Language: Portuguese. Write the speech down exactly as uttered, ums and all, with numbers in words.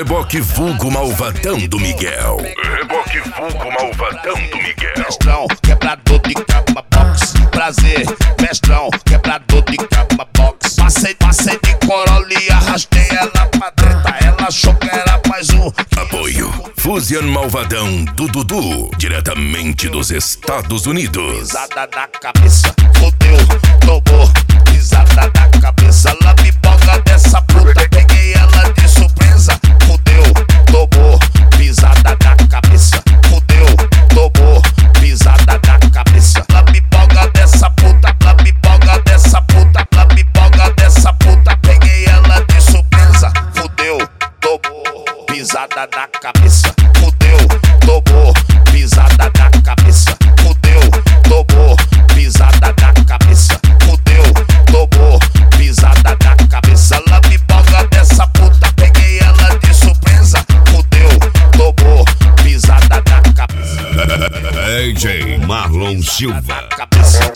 Reboque vulgo malvadão do Miguel. Reboque vulgo malvadão do Miguel. Mestrão, quebrador de cama box. Prazer, mestrão, quebrador de cama box. Passei, passei de Corolla e arrastei ela pra dentro. Ela achou que era mais um. Apoio Fusion Malvadão do Dudu, diretamente dos Estados Unidos. Pisada na cabeça, fodeu, tomou. Pisada na cabeça, ela me boga dessa puta. Peguei ela de surpresa, fodeu, tomou. Pisada na cabeça, fodeu, tomou. Pisada na cabeça, ela me boga dessa puta. Ela me boga dessa puta, ela me boga dessa puta. Peguei ela de surpresa, fodeu, tomou. Pisada na cabeça, fodeu, tomou. Pisada na cabeça, fodeu, tomou. Pisada na cabeça, fodeu, tomou. Pisada na cabeça, ela me boga dessa puta. Peguei ela de surpresa, fodeu, tomou. Pisada na cabeça. D J Marlon Silva. Cabeça.